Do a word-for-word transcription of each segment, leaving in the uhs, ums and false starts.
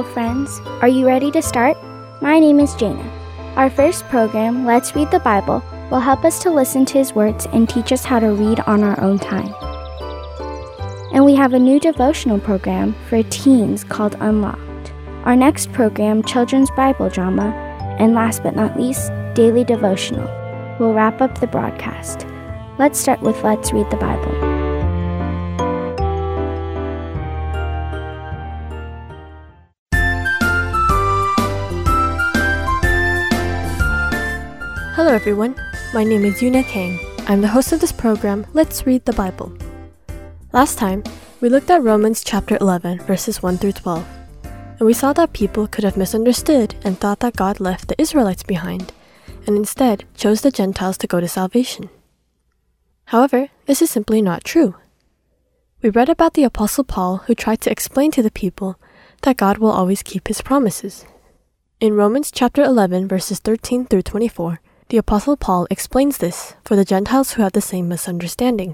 Hello, friends. Are you ready to start? My name is Jana. Our first program, Let's Read the Bible, will help us to listen to His words and teach us how to read on our own time. And we have a new devotional program for teens called Unlocked. Our next program, Children's Bible Drama, and last but not least, Daily Devotional, will wrap up the broadcast. Let's start with Let's Read the Bible. Hello everyone, my name is Yuna Kang. I'm the host of this program, Let's Read the Bible. Last time, we looked at Romans chapter eleven, verses one through twelve, and we saw that people could have misunderstood and thought that God left the Israelites behind, and instead chose the Gentiles to go to salvation. However, this is simply not true. We read about the Apostle Paul who tried to explain to the people that God will always keep his promises. In Romans chapter eleven, verses thirteen through twenty-four, the Apostle Paul explains this for the Gentiles who have the same misunderstanding.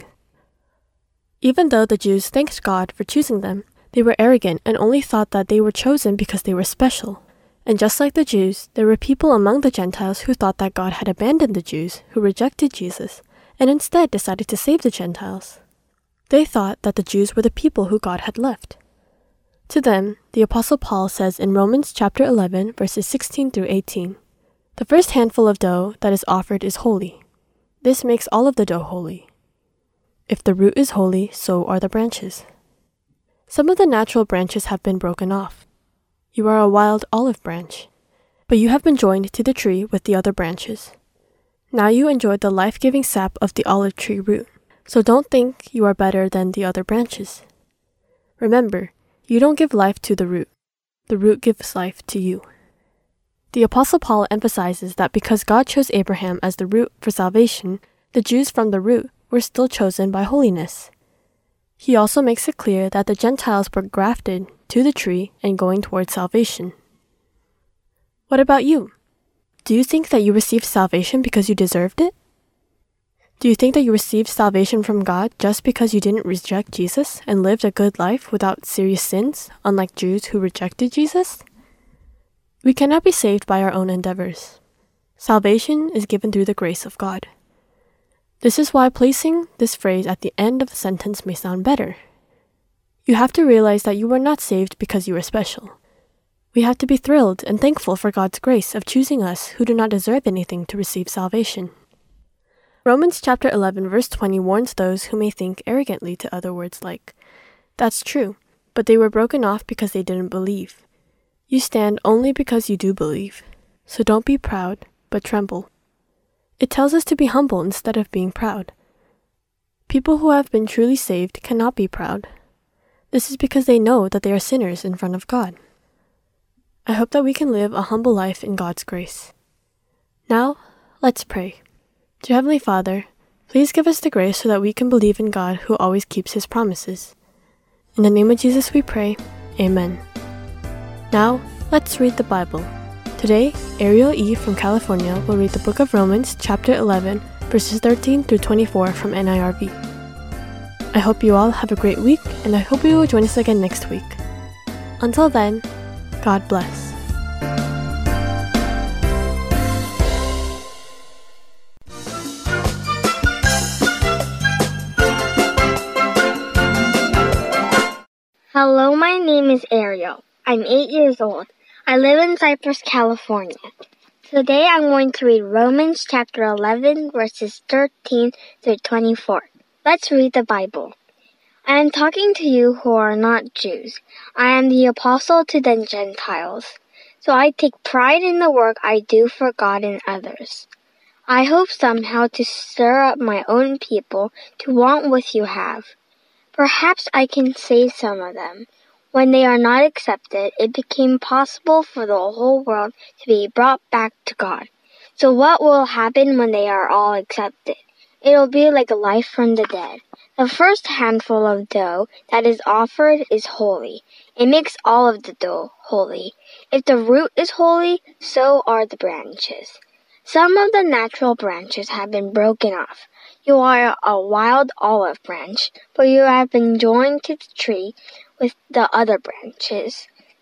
Even though the Jews thanked God for choosing them, they were arrogant and only thought that they were chosen because they were special. And just like the Jews, there were people among the Gentiles who thought that God had abandoned the Jews who rejected Jesus and instead decided to save the Gentiles. They thought that the Jews were the people who God had left. To them, the Apostle Paul says in Romans chapter eleven, verses sixteen through eighteen, "The first handful of dough that is offered is holy. This makes all of the dough holy. If the root is holy, so are the branches. Some of the natural branches have been broken off. You are a wild olive branch, but you have been joined to the tree with the other branches. Now you enjoy the life-giving sap of the olive tree root, so don't think you are better than the other branches. Remember, you don't give life to the root. The root gives life to you." The Apostle Paul emphasizes that because God chose Abraham as the root for salvation, the Jews from the root were still chosen by holiness. He also makes it clear that the Gentiles were grafted to the tree and going towards salvation. What about you? Do you think that you received salvation because you deserved it? Do you think that you received salvation from God just because you didn't reject Jesus and lived a good life without serious sins, unlike Jews who rejected Jesus? We cannot be saved by our own endeavors. Salvation is given through the grace of God. This is why placing this phrase at the end of the sentence may sound better. You have to realize that you were not saved because you were special. We have to be thrilled and thankful for God's grace of choosing us who do not deserve anything to receive salvation. Romans chapter eleven, verse twenty warns those who may think arrogantly to other words like, "That's true, but they were broken off because they didn't believe." You stand only because you do believe, so don't be proud, but tremble. It tells us to be humble instead of being proud. People who have been truly saved cannot be proud. This is because they know that they are sinners in front of God. I hope that we can live a humble life in God's grace. Now, let's pray. Dear Heavenly Father, please give us the grace so that we can believe in God who always keeps His promises. In the name of Jesus we pray, Amen. Now, let's read the Bible. Today, Ariel E. from California will read the book of Romans, chapter eleven, verses thirteen through twenty-four from N I R V. I hope you all have a great week, and I hope you will join us again next week. Until then, God bless. Hello, my name is Ariel. I'm eight years old. I live in Cypress, California. Today I'm going to read Romans chapter eleven, verses thirteen through twenty-four. Let's read the Bible. I am talking to you who are not Jews. I am the apostle to the Gentiles. So I take pride in the work I do for God and others. I hope somehow to stir up my own people to want what you have. Perhaps I can save some of them. When they are not accepted, it became possible for the whole world to be brought back to God. So what will happen when they are all accepted? It'll be like life from the dead. The first handful of dough that is offered is holy. It makes all of the dough holy. If the root is holy, so are the branches. Some of the natural branches have been broken off. You are a wild olive branch, but you have been joined to the tree with the other branches.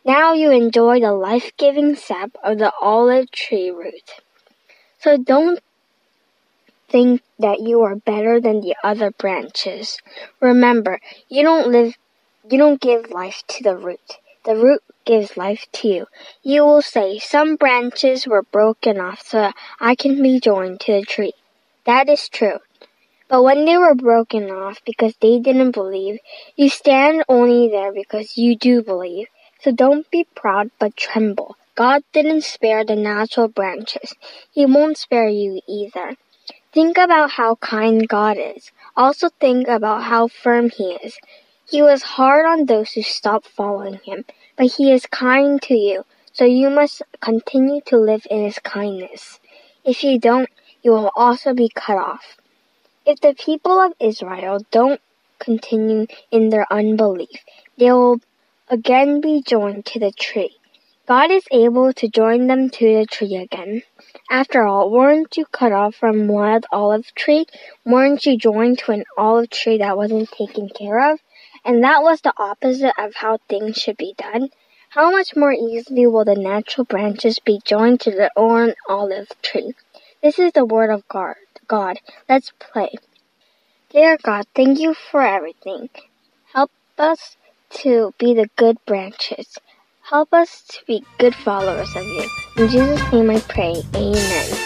Now you enjoy the life-giving sap of the olive tree root. So don't think that you are better than the other branches. Remember, you don't live, you don't give life to the root. The root gives life to you. You will say, some branches were broken off so that I can be joined to the tree. That is true. But when they were broken off because they didn't believe, you stand only there because you do believe. So don't be proud but tremble. God didn't spare the natural branches. He won't spare you either. Think about how kind God is. Also think about how firm He is. He was hard on those who stopped following Him, but He is kind to you, so you must continue to live in His kindness. If you don't, you will also be cut off. If the people of Israel don't continue in their unbelief, they will again be joined to the tree. God is able to join them to the tree again. After all, weren't you cut off from wild olive tree? Weren't you joined to an olive tree that wasn't taken care of? And that was the opposite of how things should be done. How much more easily will the natural branches be joined to the own olive tree? This is the word of God. God, let's pray. Dear God, thank you for everything. Help us to be the good branches. Help us to be good followers of you. In Jesus' name I pray. Amen.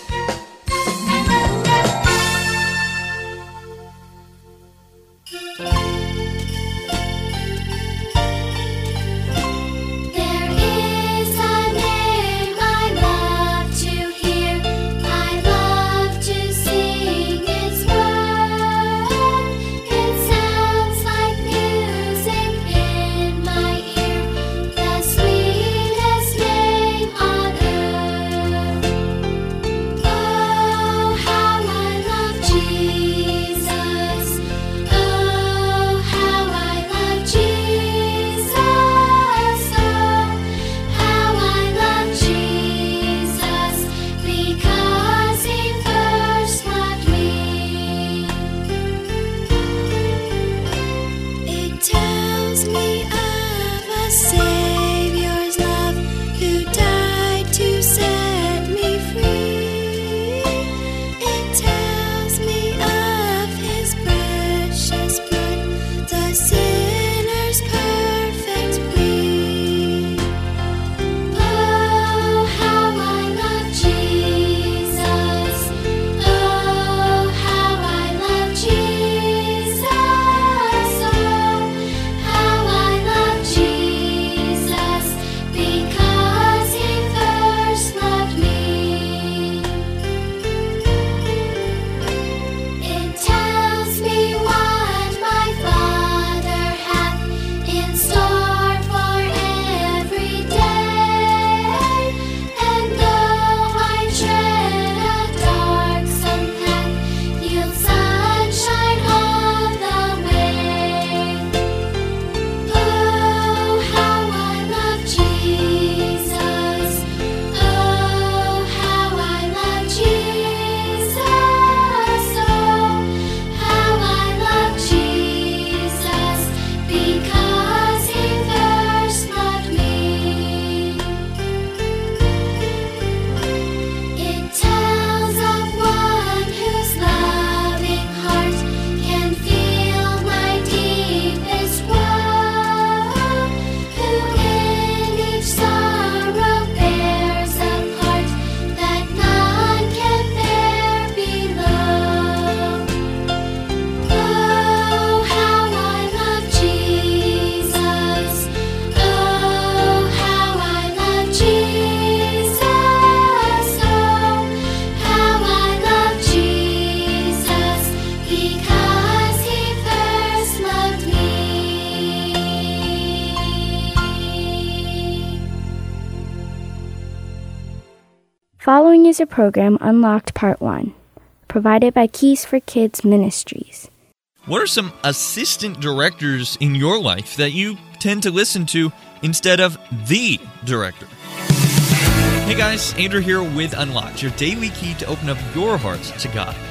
Following is a program Unlocked Part one, provided by Keys for Kids Ministries. What are some assistant directors in your life that you tend to listen to instead of the director? Hey guys, Andrew here with Unlocked, your daily key to open up your hearts to God.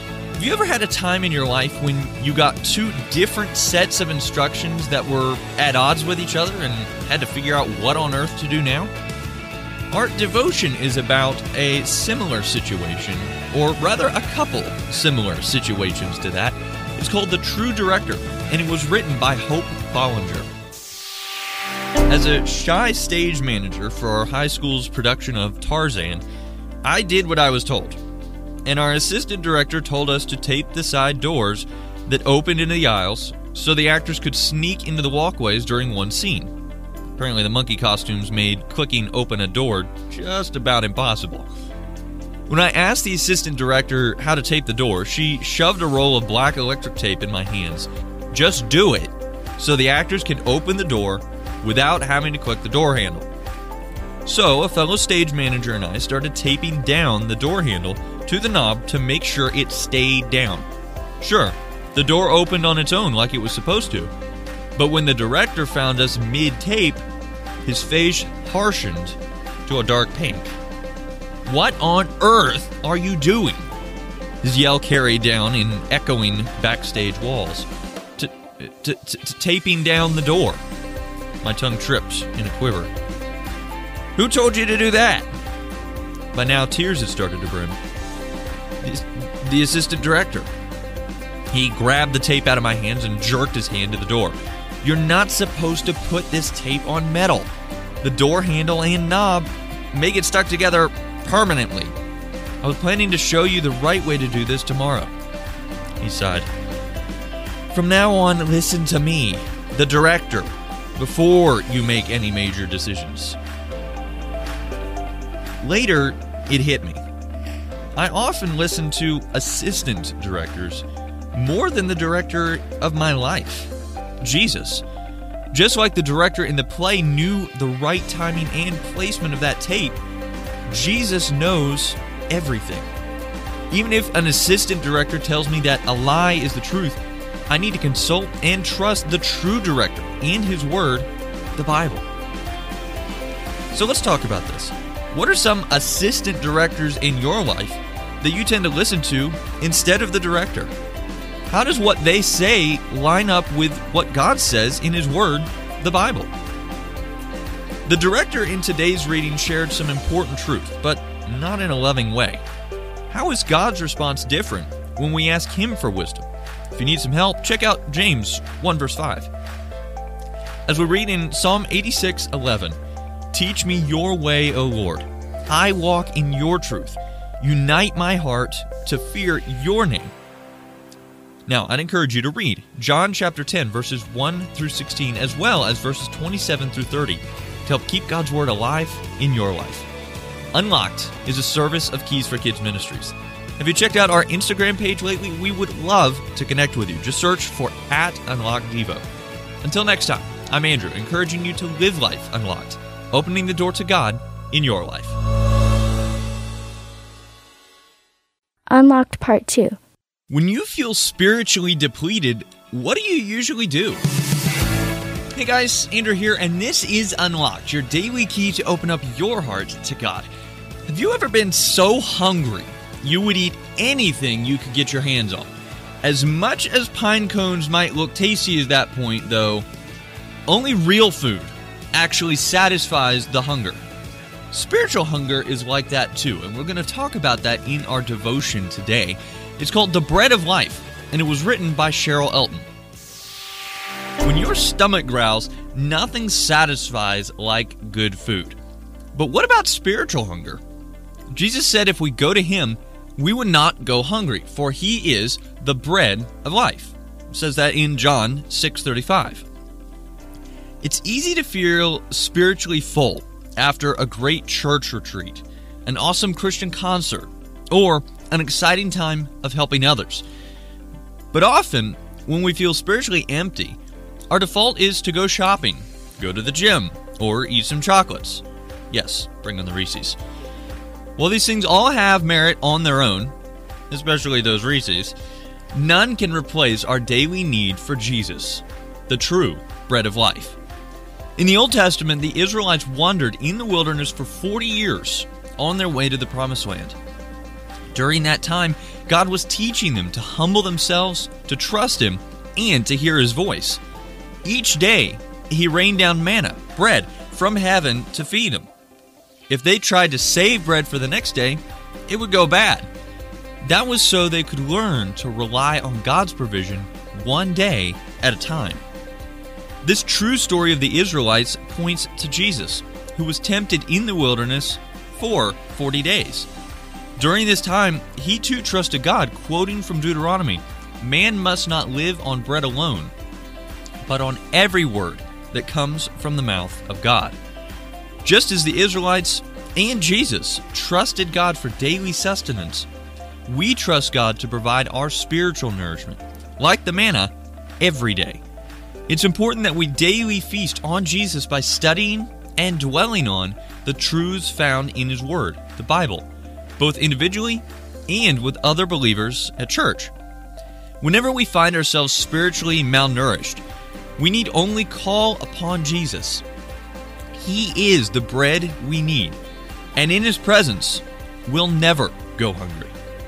Have you ever had a time in your life when you got two different sets of instructions that were at odds with each other and had to figure out what on earth to do now? Our devotion is about a similar situation, or rather a couple similar situations to that. It's called The True Director, and it was written by Hope Bollinger. As a shy stage manager for our high school's production of Tarzan, I did what I was told. And our assistant director told us to tape the side doors that opened into the aisles so the actors could sneak into the walkways during one scene. Apparently the monkey costumes made clicking open a door just about impossible. When I asked the assistant director how to tape the door, she shoved a roll of black electric tape in my hands. Just do it, so the actors can open the door without having to click the door handle. So, a fellow stage manager and I started taping down the door handle to the knob to make sure it stayed down. Sure, the door opened on its own like it was supposed to, but when the director found us mid-tape, his face harshened to a dark pink. "What on earth are you doing?" His yell carried down in echoing backstage walls. To, to, to, to taping down the door. My tongue tripped in a quiver. "Who told you to do that?" By now, tears had started to brim. The, the assistant director. He grabbed the tape out of my hands and jerked his hand to the door. "You're not supposed to put this tape on metal. The door handle and knob make it stuck together permanently. I was planning to show you the right way to do this tomorrow." He sighed. "From now on, listen to me, the director, before you make any major decisions." Later, it hit me. I often listen to assistant directors more than the director of my life, Jesus. Just like the director in the play knew the right timing and placement of that tape, Jesus knows everything. Even if an assistant director tells me that a lie is the truth, I need to consult and trust the true director and his word, the Bible. So let's talk about this. What are some assistant directors in your life that you tend to listen to instead of the director? How does what they say line up with what God says in His Word, the Bible? The director in today's reading shared some important truth, but not in a loving way. How is God's response different when we ask Him for wisdom? If you need some help, check out James one verse five. As we read in Psalm eighty-six eleven, "Teach me your way, O Lord. I walk in your truth. Unite my heart to fear your name." Now, I'd encourage you to read John chapter ten, verses one through sixteen, as well as verses twenty-seven through thirty, to help keep God's Word alive in your life. Unlocked is a service of Keys for Kids Ministries. Have you checked out our Instagram page lately? We would love to connect with you. Just search for at Unlocked Devo. Until next time, I'm Andrew, encouraging you to live life unlocked, opening the door to God in your life. Unlocked Part two. When you feel spiritually depleted, what do you usually do? Hey guys, Andrew here, and this is Unlocked, your daily key to open up your heart to God. Have you ever been so hungry you would eat anything you could get your hands on? As much as pine cones might look tasty at that point, though, only real food actually satisfies the hunger. Spiritual hunger is like that too, and we're going to talk about that in our devotion today. It's called The Bread of Life, and it was written by Cheryl Elton. When your stomach growls, nothing satisfies like good food. But what about spiritual hunger? Jesus said if we go to Him, we would not go hungry, for He is the bread of life. It says that in John six thirty-five. It's easy to feel spiritually full after a great church retreat, an awesome Christian concert, or an exciting time of helping others. But often, when we feel spiritually empty, our default is to go shopping, go to the gym, or eat some chocolates. Yes, bring on the Reese's. While these things all have merit on their own, especially those Reese's, none can replace our daily need for Jesus, the true bread of life. In the Old Testament, the Israelites wandered in the wilderness for forty years on their way to the Promised Land. During that time, God was teaching them to humble themselves, to trust Him, and to hear His voice. Each day, He rained down manna, bread, from heaven to feed them. If they tried to save bread for the next day, it would go bad. That was so they could learn to rely on God's provision one day at a time. This true story of the Israelites points to Jesus, who was tempted in the wilderness for forty days. During this time, He too trusted God, quoting from Deuteronomy, "Man must not live on bread alone, but on every word that comes from the mouth of God." Just as the Israelites and Jesus trusted God for daily sustenance, we trust God to provide our spiritual nourishment, like the manna, every day. It's important that we daily feast on Jesus by studying and dwelling on the truths found in His Word, the Bible, both individually and with other believers at church. Whenever we find ourselves spiritually malnourished, we need only call upon Jesus. He is the bread we need, and in His presence, we'll never go hungry.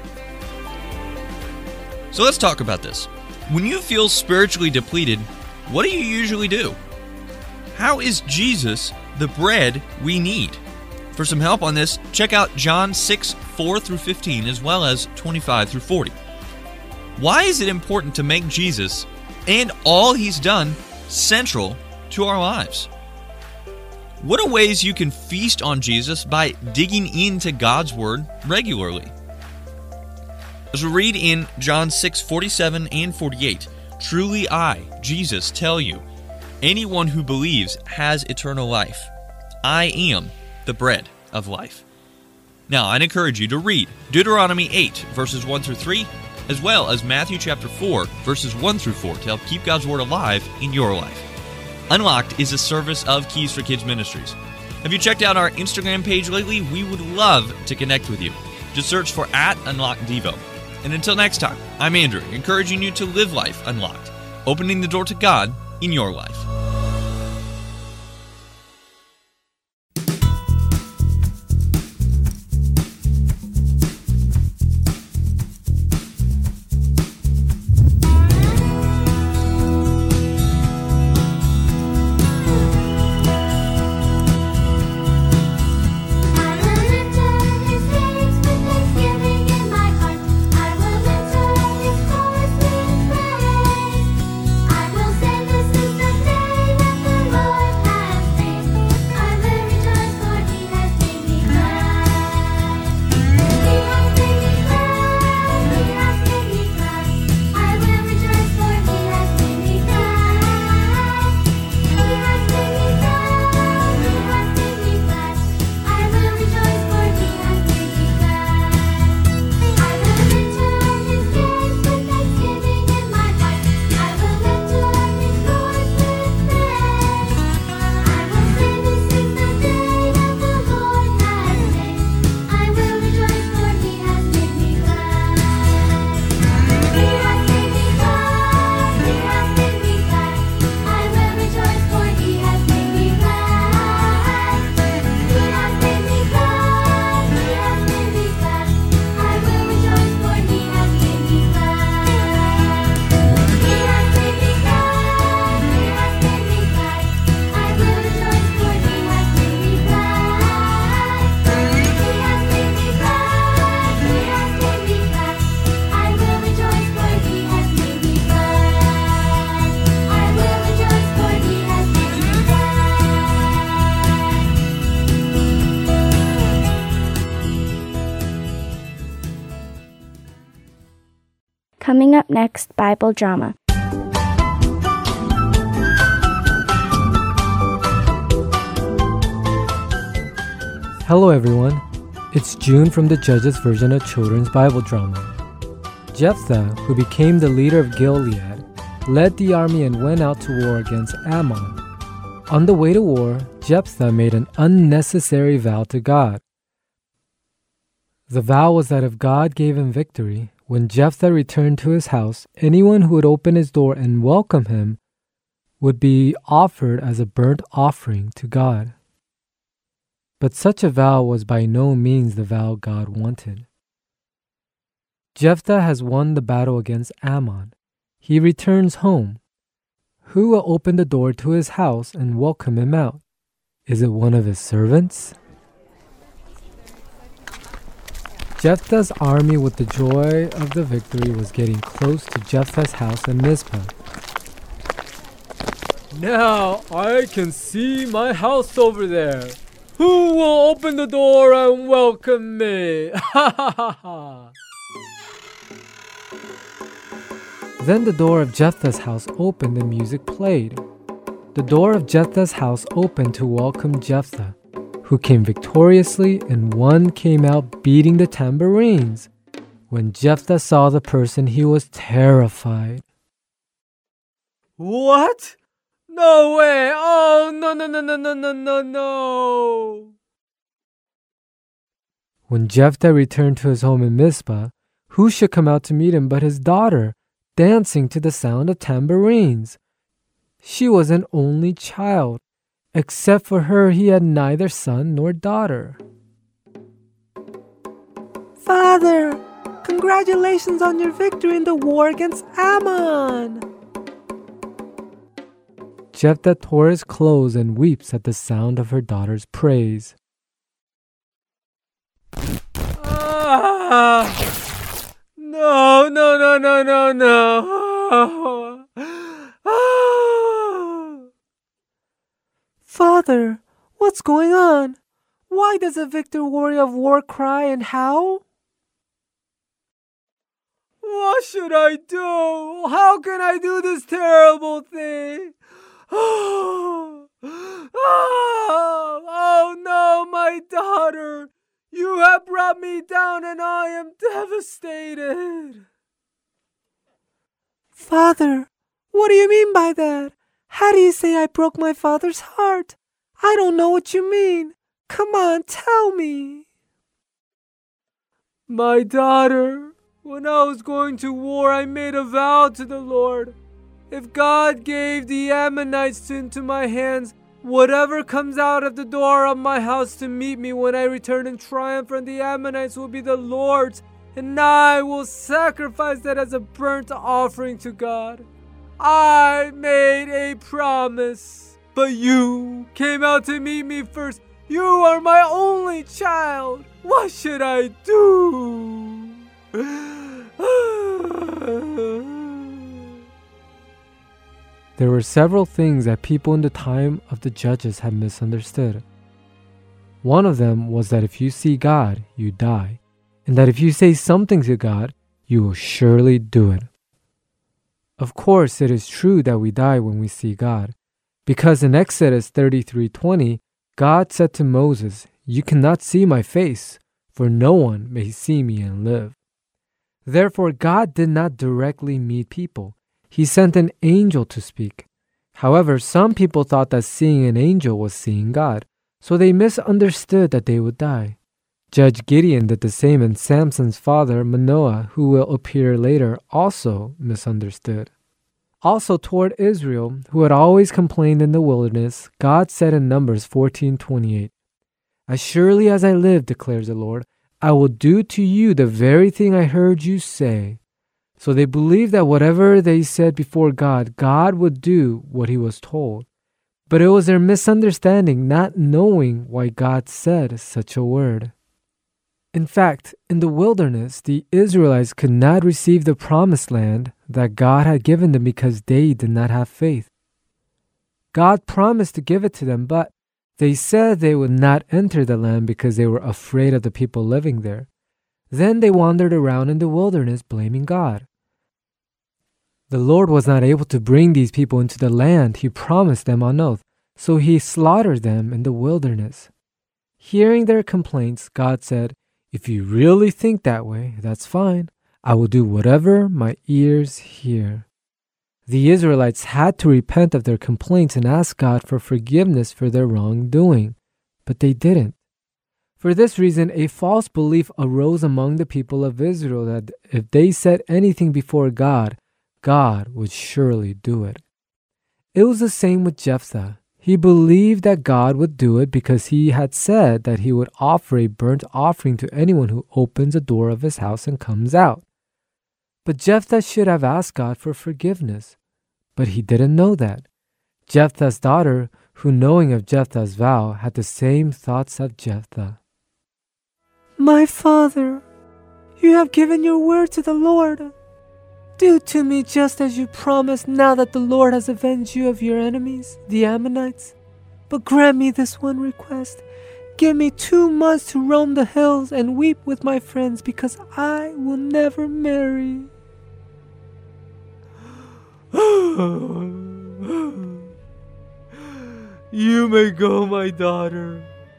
So let's talk about this. When you feel spiritually depleted, what do you usually do? How is Jesus the bread we need? For some help on this, check out John six, four through fifteen, as well as twenty-five through forty. Why is it important to make Jesus and all He's done central to our lives? What are ways you can feast on Jesus by digging into God's Word regularly? As we read in John six, forty-seven and forty-eight, "Truly I, Jesus, tell you, anyone who believes has eternal life. I am the bread of life." Now, I'd encourage you to read Deuteronomy eight, verses one through three, as well as Matthew chapter four, verses one through four, to help keep God's Word alive in your life. Unlocked is a service of Keys for Kids Ministries. Have you checked out our Instagram page lately? We would love to connect with you. Just search for at Unlocked Devo. And until next time, I'm Andrew, encouraging you to live life unlocked, opening the door to God in your life. Coming up next, Bible drama. Hello everyone, it's June from the Judges version of Children's Bible Drama. Jephthah, who became the leader of Gilead, led the army and went out to war against Ammon. On the way to war, Jephthah made an unnecessary vow to God. The vow was that if God gave him victory, when Jephthah returned to his house, anyone who would open his door and welcome him would be offered as a burnt offering to God. But such a vow was by no means the vow God wanted. Jephthah has won the battle against Ammon. He returns home. Who will open the door to his house and welcome him out? Is it one of his servants? Jephthah's army with the joy of the victory was getting close to Jephthah's house in Mizpah. Now I can see my house over there. Who will open the door and welcome me? Ha ha ha ha! Then the door of Jephthah's house opened and music played. The door of Jephthah's house opened to welcome Jephthah, who came victoriously, and one came out beating the tambourines. When Jephthah saw the person, he was terrified. What? No way! Oh, no, no, no, no, no, no, no, no! When Jephthah returned to his home in Mizpah, who should come out to meet him but his daughter, dancing to the sound of tambourines? She was an only child. Except for her, he had neither son nor daughter. Father, congratulations on your victory in the war against Ammon! Jephthah tore his clothes and weeps at the sound of her daughter's praise. Ah! No, no, no, no, no, no. Ah! Father, what's going on? Why does a victor warrior of war cry and howl? What should I do? How can I do this terrible thing? Oh, oh, oh no, my daughter. You have brought me down and I am devastated. Father, what do you mean by that? How do you say I broke my father's heart? I don't know what you mean. Come on, tell me. My daughter, when I was going to war, I made a vow to the Lord. If God gave the Ammonites into my hands, whatever comes out of the door of my house to meet me when I return in triumph from the Ammonites will be the Lord's, and I will sacrifice that as a burnt offering to God. I made a promise, but you came out to meet me first. You are my only child. What should I do? There were several things that people in the time of the judges had misunderstood. One of them was that if you see God, you die, and that if you say something to God, you will surely do it. Of course, it is true that we die when we see God, because in Exodus thirty-three twenty, God said to Moses, "You cannot see my face, for no one may see me and live." Therefore, God did not directly meet people. He sent an angel to speak. However, some people thought that seeing an angel was seeing God, so they misunderstood that they would die. Judge Gideon did the same, and Samson's father, Manoah, who will appear later, also misunderstood. Also toward Israel, who had always complained in the wilderness, God said in Numbers fourteen twenty-eight, "As surely as I live, declares the Lord, I will do to you the very thing I heard you say." So they believed that whatever they said before God, God would do what he was told. But it was their misunderstanding, not knowing why God said such a word. In fact, in the wilderness, the Israelites could not receive the promised land that God had given them because they did not have faith. God promised to give it to them, but they said they would not enter the land because they were afraid of the people living there. Then they wandered around in the wilderness blaming God. The Lord was not able to bring these people into the land he promised them on oath, so he slaughtered them in the wilderness. Hearing their complaints, God said, "If you really think that way, that's fine. I will do whatever my ears hear." The Israelites had to repent of their complaints and ask God for forgiveness for their wrongdoing, but they didn't. For this reason, a false belief arose among the people of Israel that if they said anything before God, God would surely do it. It was the same with Jephthah. He believed that God would do it because he had said that he would offer a burnt offering to anyone who opens the door of his house and comes out. But Jephthah should have asked God for forgiveness. But he didn't know that. Jephthah's daughter, who knowing of Jephthah's vow, had the same thoughts of Jephthah. My father, you have given your word to the Lord. Do to me just as you promised now that the Lord has avenged you of your enemies, the Ammonites. But grant me this one request. Give me two months to roam the hills and weep with my friends, because I will never marry. You may go, my daughter.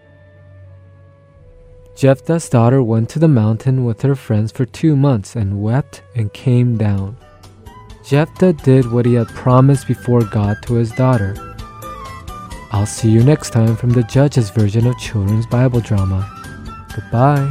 Jephthah's daughter went to the mountain with her friends for two months and wept and came down. Jephthah did what he had promised before God to his daughter. I'll see you next time from the Judges version of children's Bible drama. Goodbye.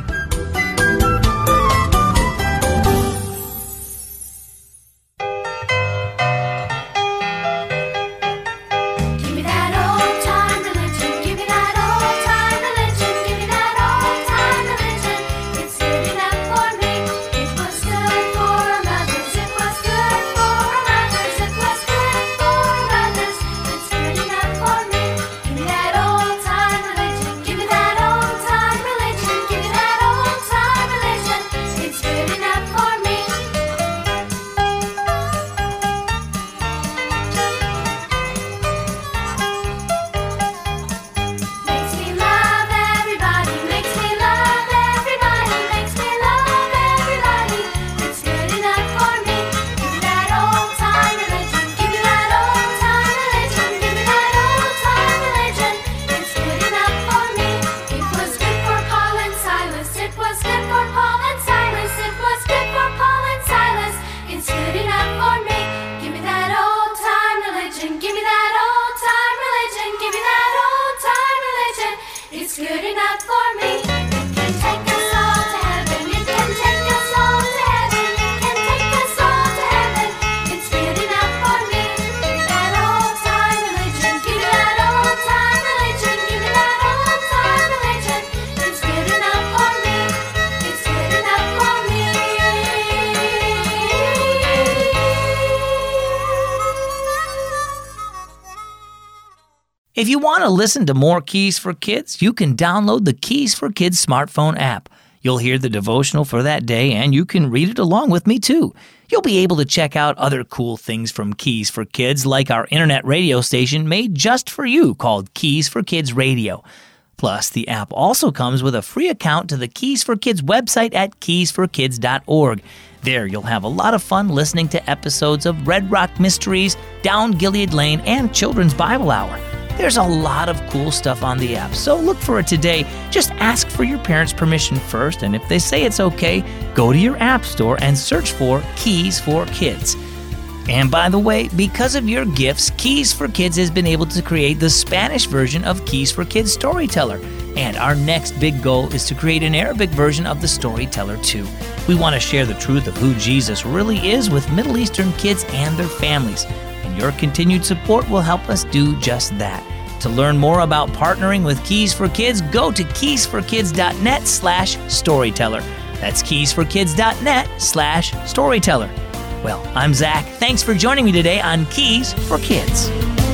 If you want to listen to more Keys for Kids, you can download the Keys for Kids smartphone app. You'll hear the devotional for that day, and you can read it along with me, too. You'll be able to check out other cool things from Keys for Kids, like our internet radio station made just for you called Keys for Kids Radio. Plus, the app also comes with a free account to the Keys for Kids website at keys for kids dot org. There, you'll have a lot of fun listening to episodes of Red Rock Mysteries, Down Gilead Lane, and Children's Bible Hour. There's a lot of cool stuff on the app, so look for it today. Just ask for your parents' permission first, and if they say it's okay, go to your app store and search for Keys for Kids. And by the way, because of your gifts, Keys for Kids has been able to create the Spanish version of Keys for Kids Storyteller. And our next big goal is to create an Arabic version of the Storyteller too. We want to share the truth of who Jesus really is with Middle Eastern kids and their families. And your continued support will help us do just that. To learn more about partnering with Keys for Kids, go to keys for kids dot net slash storyteller. That's keys for kids dot net slash storyteller. Well, I'm Zach. Thanks for joining me today on Keys for Kids.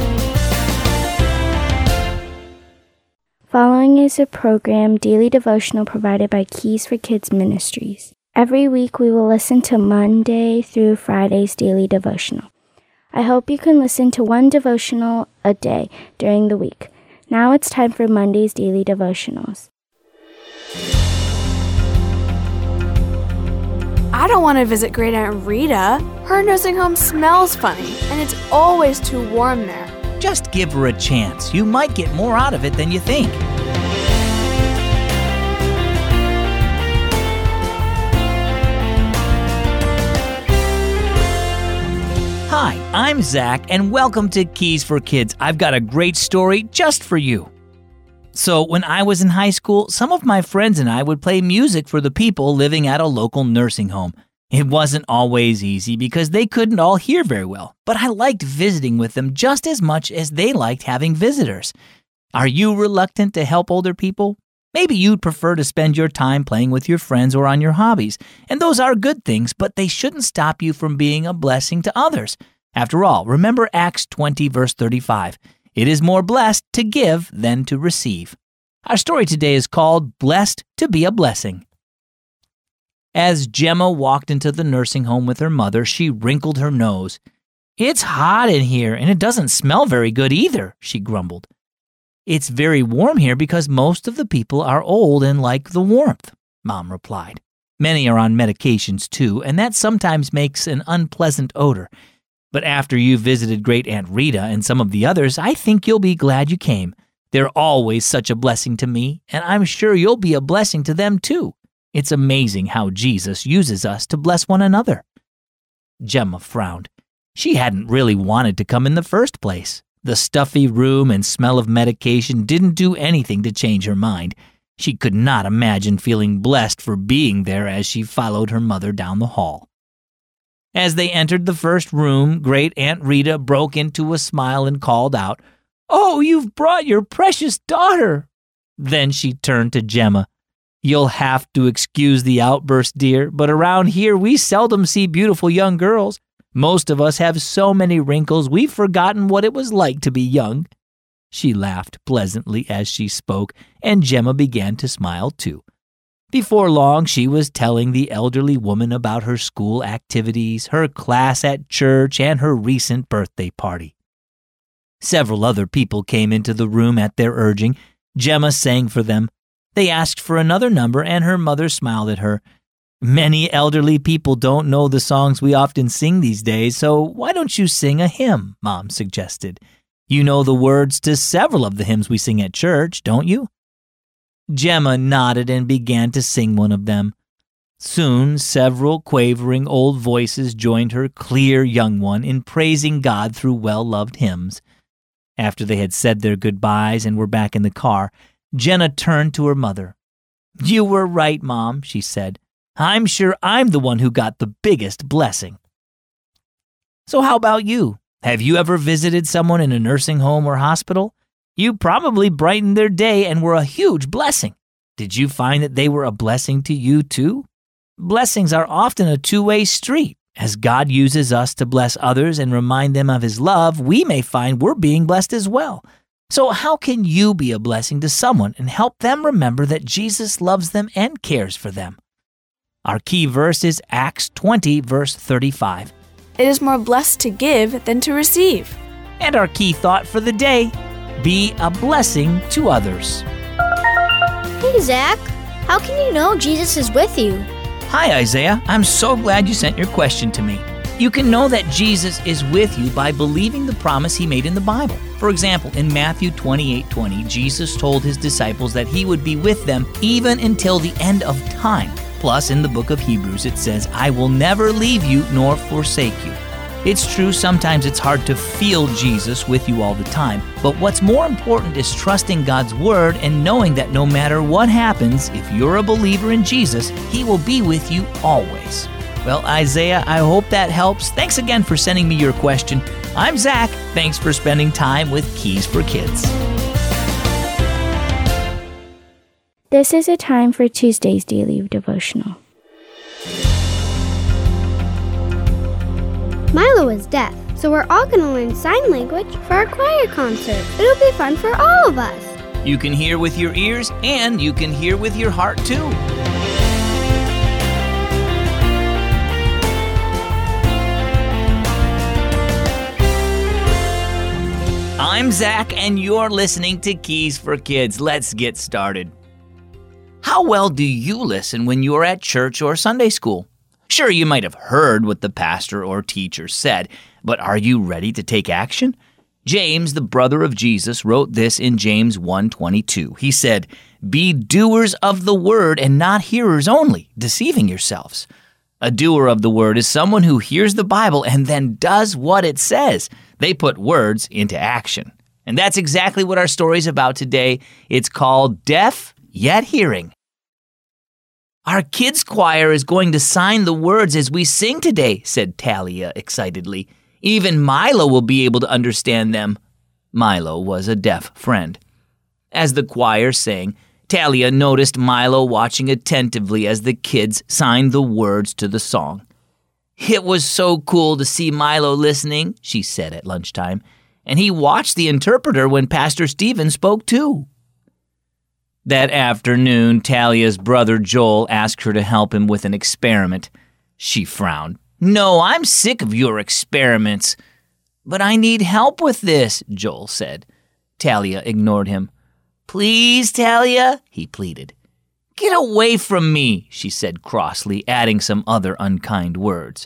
Following is a program daily devotional provided by Keys for Kids Ministries. Every week we will listen to Monday through Friday's daily devotional. I hope you can listen to one devotional a day during the week. Now it's time for Monday's daily devotionals. I don't want to visit Great Aunt Rita. Her nursing home smells funny, and it's always too warm there. Just give her a chance. You might get more out of it than you think. Hi, I'm Zach, and welcome to Keys for Kids. I've got a great story just for you. So, when I was in high school, some of my friends and I would play music for the people living at a local nursing home. It wasn't always easy because they couldn't all hear very well, but I liked visiting with them just as much as they liked having visitors. Are you reluctant to help older people? Maybe you'd prefer to spend your time playing with your friends or on your hobbies, and those are good things, but they shouldn't stop you from being a blessing to others. After all, remember Acts twenty, verse thirty-five. It is more blessed to give than to receive. Our story today is called Blessed to be a Blessing. As Gemma walked into the nursing home with her mother, she wrinkled her nose. "It's hot in here, and it doesn't smell very good either," she grumbled. "It's very warm here because most of the people are old and like the warmth," Mom replied. "Many are on medications too, and that sometimes makes an unpleasant odor. But after you've visited Great Aunt Rita and some of the others, I think you'll be glad you came. They're always such a blessing to me, and I'm sure you'll be a blessing to them too. It's amazing how Jesus uses us to bless one another." Gemma frowned. She hadn't really wanted to come in the first place. The stuffy room and smell of medication didn't do anything to change her mind. She could not imagine feeling blessed for being there as she followed her mother down the hall. As they entered the first room, Great Aunt Rita broke into a smile and called out, "Oh, you've brought your precious daughter." Then she turned to Gemma. "You'll have to excuse the outburst, dear, but around here we seldom see beautiful young girls. Most of us have so many wrinkles we've forgotten what it was like to be young." She laughed pleasantly as she spoke, and Gemma began to smile too. Before long, she was telling the elderly woman about her school activities, her class at church, and her recent birthday party. Several other people came into the room at their urging. Gemma sang for them. They asked for another number, and her mother smiled at her. "Many elderly people don't know the songs we often sing these days, so why don't you sing a hymn?" Mom suggested. "You know the words to several of the hymns we sing at church, don't you?" Gemma nodded and began to sing one of them. Soon, several quavering old voices joined her clear young one in praising God through well-loved hymns. After they had said their goodbyes and were back in the car, Jenna turned to her mother. "You were right, Mom," she said. "I'm sure I'm the one who got the biggest blessing." So how about you? Have you ever visited someone in a nursing home or hospital? You probably brightened their day and were a huge blessing. Did you find that they were a blessing to you too? Blessings are often a two-way street. As God uses us to bless others and remind them of His love, we may find we're being blessed as well. So how can you be a blessing to someone and help them remember that Jesus loves them and cares for them? Our key verse is Acts twenty, verse thirty-five. It is more blessed to give than to receive. And our key thought for the day, be a blessing to others. Hey, Zach, how can you know Jesus is with you? Hi, Isaiah. I'm so glad you sent your question to me. You can know that Jesus is with you by believing the promise He made in the Bible. For example, in Matthew twenty-eight twenty, Jesus told His disciples that He would be with them even until the end of time. Plus, in the book of Hebrews, it says, "I will never leave you nor forsake you." It's true, sometimes it's hard to feel Jesus with you all the time, but what's more important is trusting God's Word and knowing that no matter what happens, if you're a believer in Jesus, He will be with you always. Well, Isaiah, I hope that helps. Thanks again for sending me your question. I'm Zach. Thanks for spending time with Keys for Kids. This is a time for Tuesday's Daily Devotional. Milo is deaf, so we're all going to learn sign language for our choir concert. It'll be fun for all of us. You can hear with your ears, and you can hear with your heart, too. I'm Zach, and you're listening to Keys for Kids. Let's get started. How well do you listen when you're at church or Sunday school? Sure, you might have heard what the pastor or teacher said, but are you ready to take action? James, the brother of Jesus, wrote this in James one twenty-two. He said, "Be doers of the word and not hearers only, deceiving yourselves." A doer of the word is someone who hears the Bible and then does what it says. They put words into action. And that's exactly what our story is about today. It's called Deaf Yet Hearing. Our kids' choir is going to sign the words as we sing today, said Talia excitedly. Even Milo will be able to understand them. Milo was a deaf friend. As the choir sang, Talia noticed Milo watching attentively as the kids signed the words to the song. "It was so cool to see Milo listening," she said at lunchtime, "and he watched the interpreter when Pastor Stephen spoke too." That afternoon, Talia's brother Joel asked her to help him with an experiment. She frowned. "No, I'm sick of your experiments." "But I need help with this," Joel said. Talia ignored him. "Please, Talia," he pleaded. "Get away from me," she said crossly, adding some other unkind words.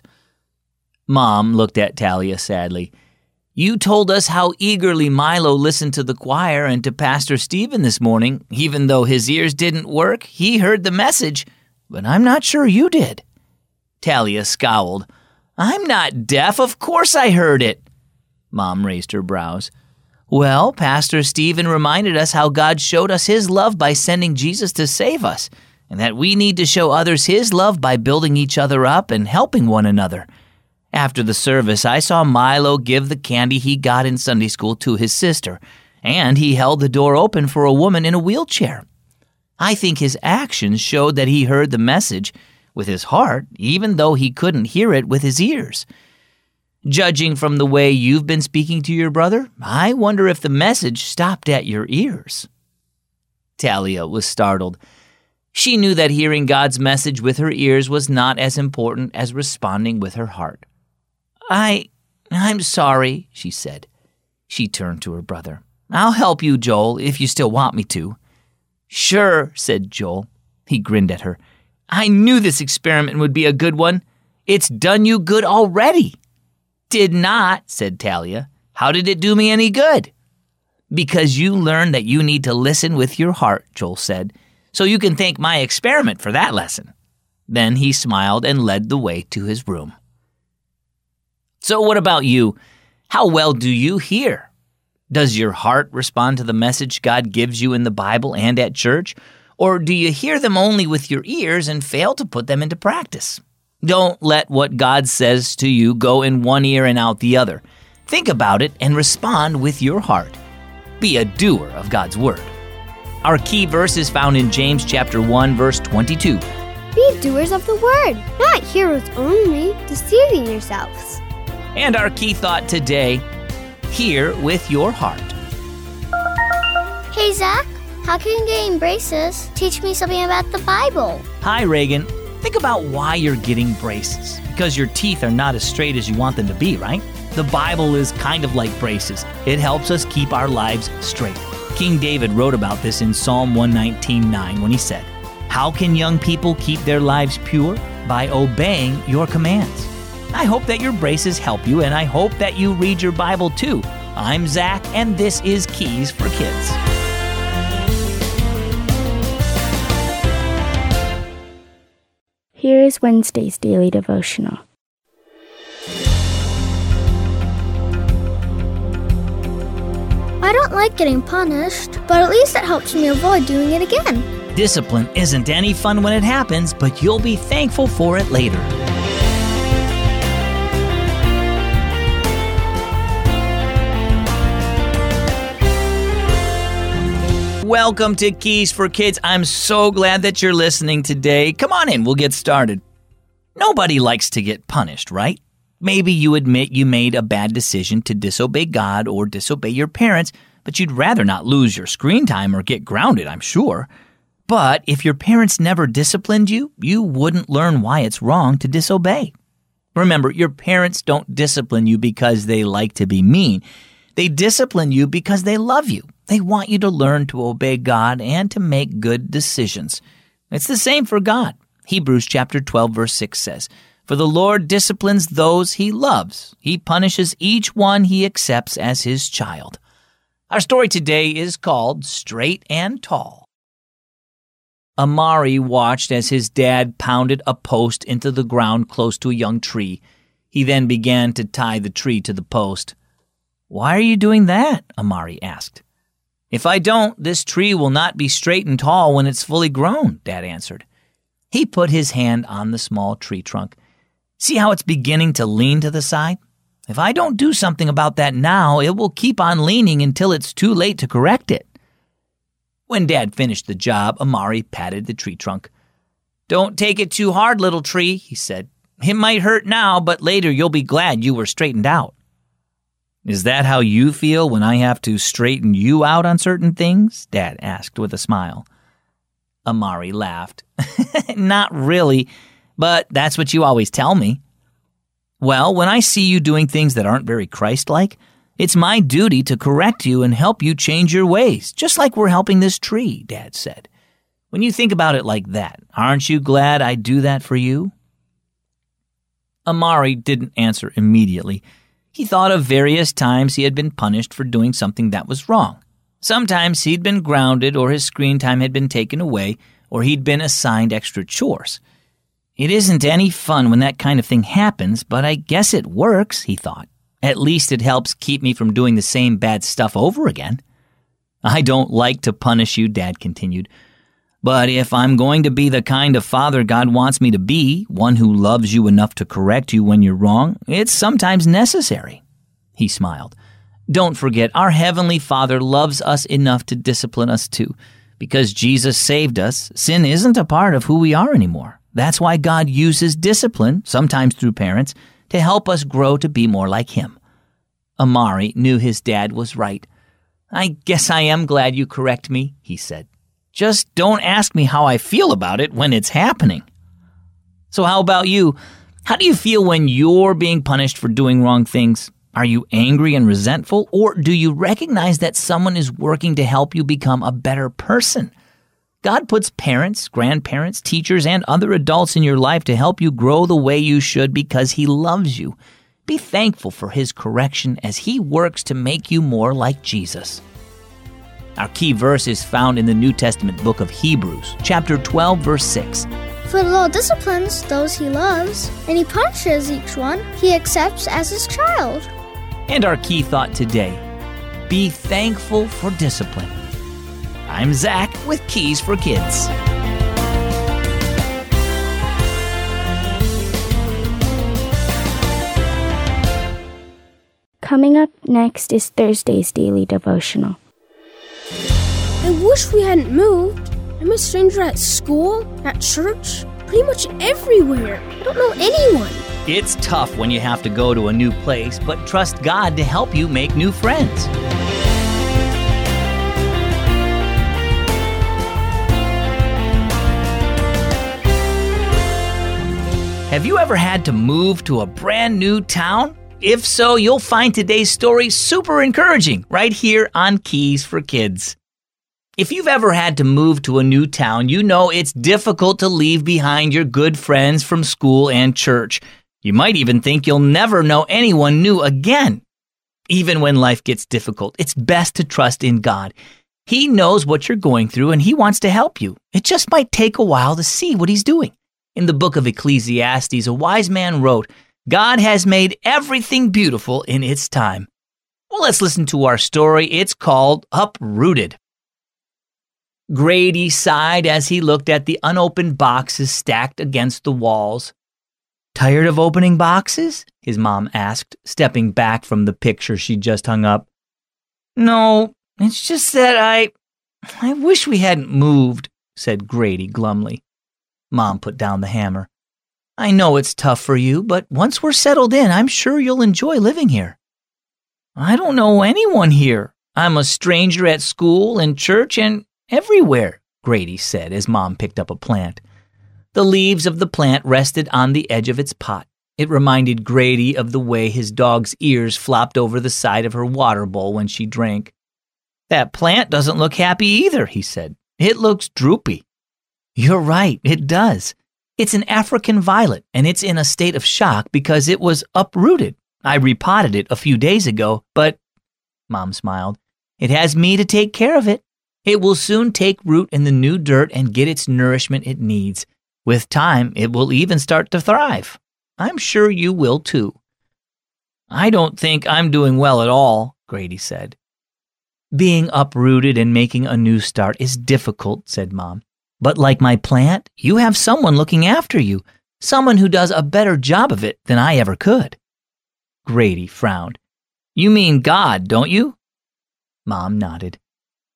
Mom looked at Talia sadly. "You told us how eagerly Milo listened to the choir and to Pastor Stephen this morning. Even though his ears didn't work, he heard the message, but I'm not sure you did." Talia scowled. "I'm not deaf. Of course I heard it." Mom raised her brows. "Well, Pastor Stephen reminded us how God showed us his love by sending Jesus to save us, and that we need to show others his love by building each other up and helping one another. After the service, I saw Milo give the candy he got in Sunday school to his sister, and he held the door open for a woman in a wheelchair. I think his actions showed that he heard the message with his heart, even though he couldn't hear it with his ears. Judging from the way you've been speaking to your brother, I wonder if the message stopped at your ears." Talia was startled. She knew that hearing God's message with her ears was not as important as responding with her heart. I, I'm sorry, she said. She turned to her brother. "I'll help you, Joel, if you still want me to." "Sure," said Joel. He grinned at her. "I knew this experiment would be a good one. It's done you good already." "Did not," said Talia. "How did it do me any good?" "Because you learned that you need to listen with your heart," Joel said. "So you can thank my experiment for that lesson." Then he smiled and led the way to his room. So what about you? How well do you hear? Does your heart respond to the message God gives you in the Bible and at church? Or do you hear them only with your ears and fail to put them into practice? Don't let what God says to you go in one ear and out the other. Think about it and respond with your heart. Be a doer of God's word. Our key verse is found in James chapter one, verse twenty-two. Be doers of the word, not hearers only, deceiving yourselves. And our key thought today, hear with your heart. Hey, Zach, how can getting braces teach me something about the Bible? Hi, Reagan. Think about why you're getting braces. Because your teeth are not as straight as you want them to be, right? The Bible is kind of like braces. It helps us keep our lives straight. King David wrote about this in Psalm one nineteen nine when he said, "How can young people keep their lives pure? By obeying your commands." I hope that your braces help you, and I hope that you read your Bible too. I'm Zach, and this is Keys for Kids. Here is Wednesday's daily devotional. I don't like getting punished, but at least it helps me avoid doing it again. Discipline isn't any fun when it happens, but you'll be thankful for it later. Welcome to Keys for Kids. I'm so glad that you're listening today. Come on in, we'll get started. Nobody likes to get punished, right? Maybe you admit you made a bad decision to disobey God or disobey your parents, but you'd rather not lose your screen time or get grounded, I'm sure. But if your parents never disciplined you, you wouldn't learn why it's wrong to disobey. Remember, your parents don't discipline you because they like to be mean. They discipline you because they love you. They want you to learn to obey God and to make good decisions. It's the same for God. Hebrews chapter twelve, verse six says, "For the Lord disciplines those he loves. He punishes each one he accepts as his child." Our story today is called Straight and Tall. Amari watched as his dad pounded a post into the ground close to a young tree. He then began to tie the tree to the post. "Why are you doing that?" Amari asked. "If I don't, this tree will not be straight and tall when it's fully grown," Dad answered. He put his hand on the small tree trunk. "See how it's beginning to lean to the side? If I don't do something about that now, it will keep on leaning until it's too late to correct it." When Dad finished the job, Amari patted the tree trunk. "Don't take it too hard, little tree," he said. "It might hurt now, but later you'll be glad you were straightened out." "Is that how you feel when I have to straighten you out on certain things?" Dad asked with a smile. Amari laughed. "Not really, but that's what you always tell me." "Well, when I see you doing things that aren't very Christ-like, it's my duty to correct you and help you change your ways, just like we're helping this tree," Dad said. "When you think about it like that, aren't you glad I do that for you?" Amari didn't answer immediately. He thought of various times he had been punished for doing something that was wrong. Sometimes he'd been grounded, or his screen time had been taken away, or he'd been assigned extra chores. "It isn't any fun when that kind of thing happens, but I guess it works," he thought. "At least it helps keep me from doing the same bad stuff over again." "I don't like to punish you," Dad continued. "But if I'm going to be the kind of father God wants me to be, one who loves you enough to correct you when you're wrong, it's sometimes necessary." He smiled. "Don't forget, our Heavenly Father loves us enough to discipline us too. Because Jesus saved us, sin isn't a part of who we are anymore. That's why God uses discipline, sometimes through parents, to help us grow to be more like Him." Amari knew his dad was right. "I guess I am glad you correct me," he said. "Just don't ask me how I feel about it when it's happening." "So how about you? How do you feel when you're being punished for doing wrong things? Are you angry and resentful, or do you recognize that someone is working to help you become a better person? God puts parents, grandparents, teachers, and other adults in your life to help you grow the way you should because He loves you. Be thankful for His correction as He works to make you more like Jesus. Our key verse is found in the New Testament book of Hebrews, chapter twelve, verse six. For the Lord disciplines those He loves, and He punishes each one He accepts as His child. And our key thought today, be thankful for discipline. I'm Zach with Keys for Kids. Coming up next is Thursday's Daily Devotional. I wish we hadn't moved. I'm a stranger at school, at church, pretty much everywhere. I don't know anyone. It's tough when you have to go to a new place, but trust God to help you make new friends. Have you ever had to move to a brand new town? If so, you'll find today's story super encouraging right here on Keys for Kids. If you've ever had to move to a new town, you know it's difficult to leave behind your good friends from school and church. You might even think you'll never know anyone new again. Even when life gets difficult, it's best to trust in God. He knows what you're going through and He wants to help you. It just might take a while to see what He's doing. In the book of Ecclesiastes, a wise man wrote, God has made everything beautiful in its time. Well, let's listen to our story. It's called Uprooted. Grady sighed as he looked at the unopened boxes stacked against the walls. Tired of opening boxes? His mom asked, stepping back from the picture she just hung up. No, it's just that I... I wish we hadn't moved, said Grady glumly. Mom put down the hammer. I know it's tough for you, but once we're settled in, I'm sure you'll enjoy living here. I don't know anyone here. I'm a stranger at school and church and everywhere, Grady said as Mom picked up a plant. The leaves of the plant rested on the edge of its pot. It reminded Grady of the way his dog's ears flopped over the side of her water bowl when she drank. That plant doesn't look happy either, he said. It looks droopy. You're right, it does. It's an African violet, and it's in a state of shock because it was uprooted. I repotted it a few days ago, but, Mom smiled, it has me to take care of it. It will soon take root in the new dirt and get its nourishment it needs. With time, it will even start to thrive. I'm sure you will too. I don't think I'm doing well at all, Grady said. Being uprooted and making a new start is difficult, said Mom. But like my plant, you have someone looking after you, someone who does a better job of it than I ever could. Grady frowned. You mean God, don't you? Mom nodded.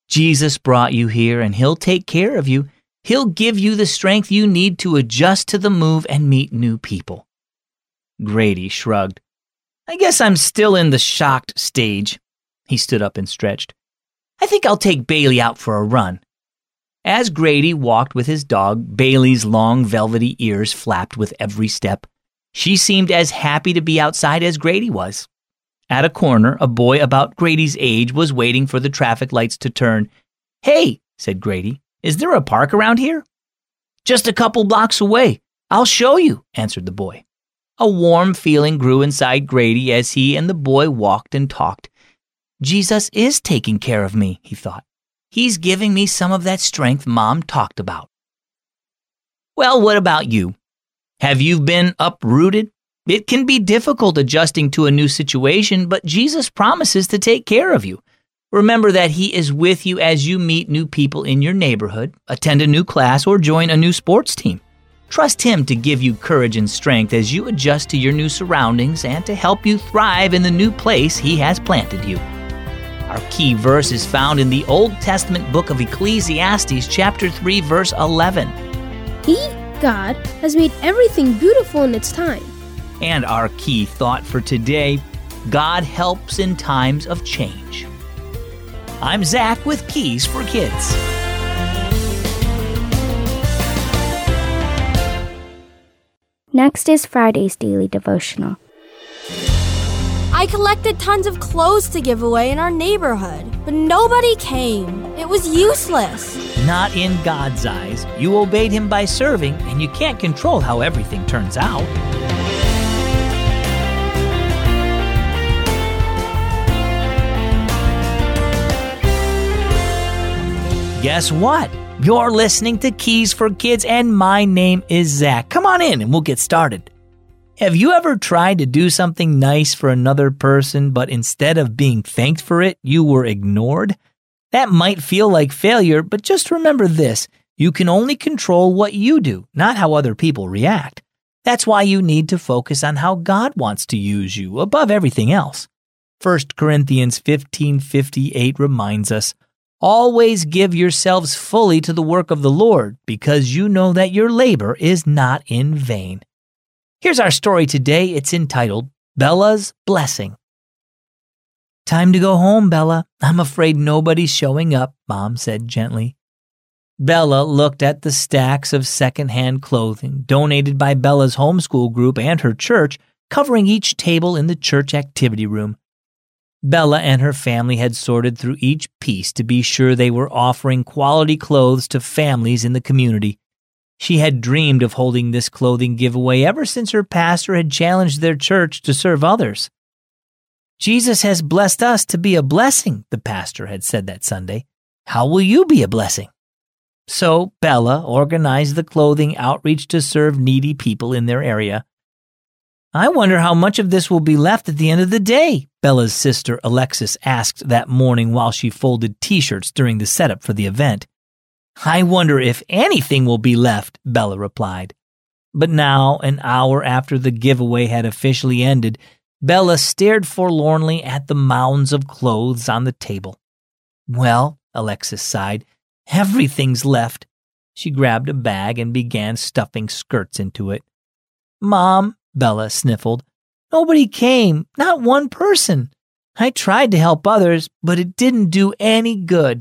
Jesus brought you here, and He'll take care of you. He'll give you the strength you need to adjust to the move and meet new people. Grady shrugged. I guess I'm still in the shocked stage. He stood up and stretched. I think I'll take Bailey out for a run. As Grady walked with his dog, Bailey's long velvety ears flapped with every step. She seemed as happy to be outside as Grady was. At a corner, a boy about Grady's age was waiting for the traffic lights to turn. Hey, said Grady, is there a park around here? Just a couple blocks away. I'll show you, answered the boy. A warm feeling grew inside Grady as he and the boy walked and talked. Jesus is taking care of me, he thought. He's giving me some of that strength Mom talked about. Well, what about you? Have you been uprooted? It can be difficult adjusting to a new situation, but Jesus promises to take care of you. Remember that He is with you as you meet new people in your neighborhood, attend a new class, or join a new sports team. Trust Him to give you courage and strength as you adjust to your new surroundings and to help you thrive in the new place He has planted you. Our key verse is found in the Old Testament book of Ecclesiastes, chapter three, verse eleven. He, God, has made everything beautiful in its time. And our key thought for today, God helps in times of change. I'm Zach with Keys for Kids. Next is Friday's daily devotional. I collected tons of clothes to give away in our neighborhood, but nobody came. It was useless. Not in God's eyes. You obeyed Him by serving, and you can't control how everything turns out. Guess what? You're listening to Keys for Kids, and my name is Zach. Come on in and we'll get started. Have you ever tried to do something nice for another person, but instead of being thanked for it, you were ignored? That might feel like failure, but just remember this. You can only control what you do, not how other people react. That's why you need to focus on how God wants to use you above everything else. First Corinthians fifteen fifty-eight reminds us, always give yourselves fully to the work of the Lord, because you know that your labor is not in vain. Here's our story today. It's entitled, Bella's Blessing. Time to go home, Bella. I'm afraid nobody's showing up, Mom said gently. Bella looked at the stacks of secondhand clothing donated by Bella's homeschool group and her church, covering each table in the church activity room. Bella and her family had sorted through each piece to be sure they were offering quality clothes to families in the community. She had dreamed of holding this clothing giveaway ever since her pastor had challenged their church to serve others. Jesus has blessed us to be a blessing, the pastor had said that Sunday. How will you be a blessing? So Bella organized the clothing outreach to serve needy people in their area. I wonder how much of this will be left at the end of the day, Bella's sister Alexis asked that morning while she folded t-shirts during the setup for the event. I wonder if anything will be left, Bella replied. But now, an hour after the giveaway had officially ended, Bella stared forlornly at the mounds of clothes on the table. Well, Alexis sighed, everything's left. She grabbed a bag and began stuffing skirts into it. Mom, Bella sniffled, nobody came, not one person. I tried to help others, but it didn't do any good.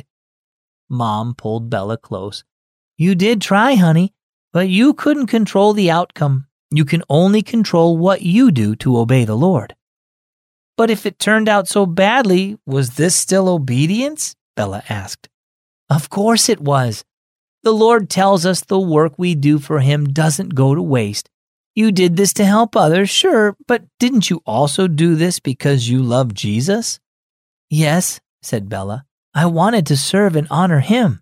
Mom pulled Bella close. You did try, honey, but you couldn't control the outcome. You can only control what you do to obey the Lord. But if it turned out so badly, was this still obedience? Bella asked. Of course it was. The Lord tells us the work we do for Him doesn't go to waste. You did this to help others, sure, but didn't you also do this because you love Jesus? Yes, said Bella. I wanted to serve and honor Him.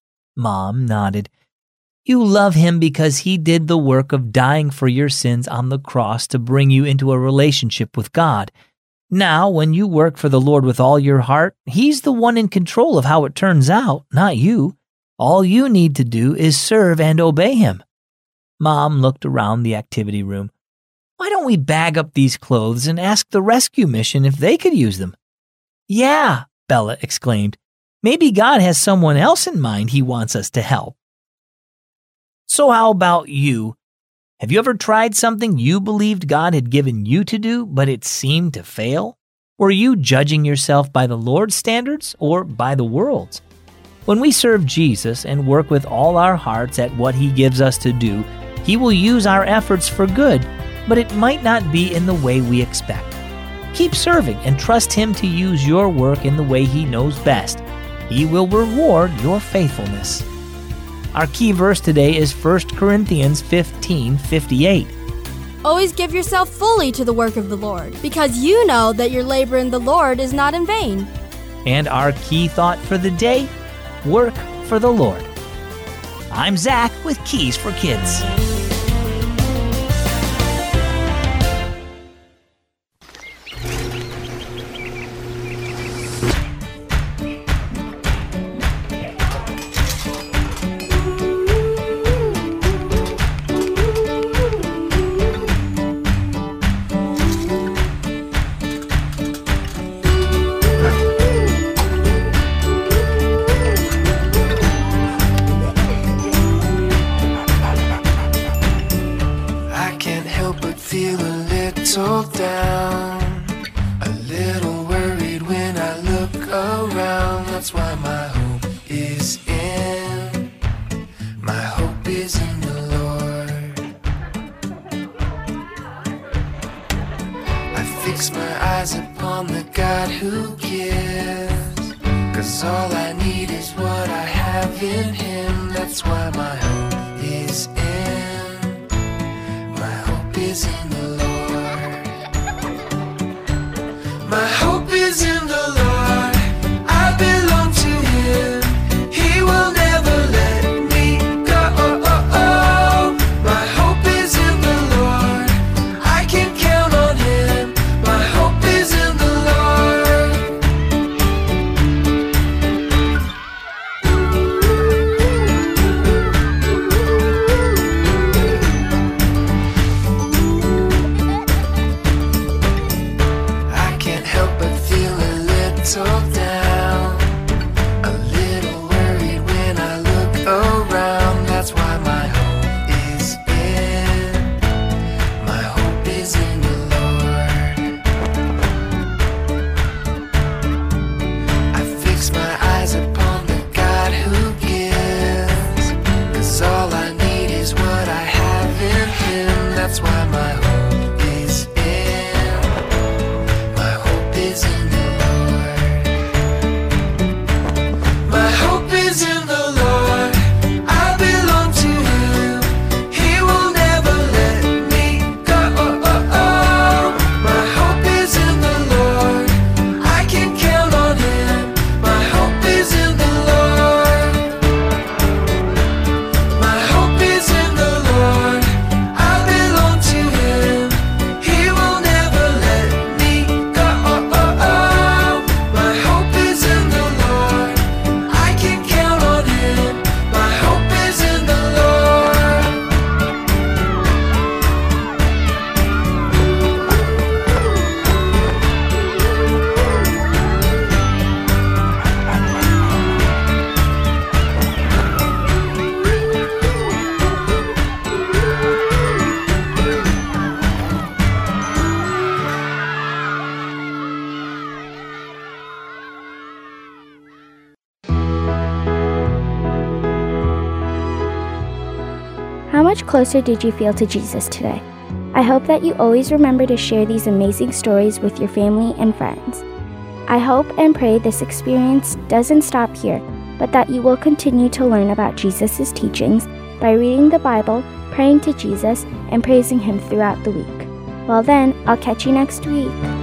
Mom nodded. You love Him because He did the work of dying for your sins on the cross to bring you into a relationship with God. Now, when you work for the Lord with all your heart, He's the one in control of how it turns out, not you. All you need to do is serve and obey Him. Mom looked around the activity room. Why don't we bag up these clothes and ask the rescue mission if they could use them? Yeah, Bella exclaimed. Maybe God has someone else in mind He wants us to help. So how about you? Have you ever tried something you believed God had given you to do, but it seemed to fail? Were you judging yourself by the Lord's standards or by the world's? When we serve Jesus and work with all our hearts at what He gives us to do, He will use our efforts for good, but it might not be in the way we expect. Keep serving and trust Him to use your work in the way He knows best. He will reward your faithfulness. Our key verse today is First Corinthians fifteen fifty-eight. Always give yourself fully to the work of the Lord, because you know that your labor in the Lord is not in vain. And our key thought for the day, work for the Lord. I'm Zach with Keys for Kids. Down, a little worried when I look around. That's why my hope is in, my hope is in the Lord. I fix my eyes upon the God who gives, 'cause all I need is what I have in Him. That's why my hope is in, my hope is in the Lord. My hope is in the Lord, I belong to Him, He will never let me go. My hope is in the Lord, I can count on Him, my hope is in the down, a little worried when I look around. That's why my hope is in, my hope is in the Lord. I fix my eyes upon the God who gives, 'cause all I need is what I have in Him. That's why my hope is in, my hope is in the Lord. My hope is in the Lord, I belong to Him, He will never let me go. My hope is in the Lord, I can count on Him, my hope is in the Lord. My hope is in the Lord, I belong to Him, He will never let me go. My hope is in the Lord, I can count on Him, my hope is in the Lord. How much closer did you feel to Jesus today? I hope that you always remember to share these amazing stories with your family and friends. I hope and pray this experience doesn't stop here, but that you will continue to learn about Jesus' teachings by reading the Bible, praying to Jesus, and praising Him throughout the week. Well then, I'll catch you next week.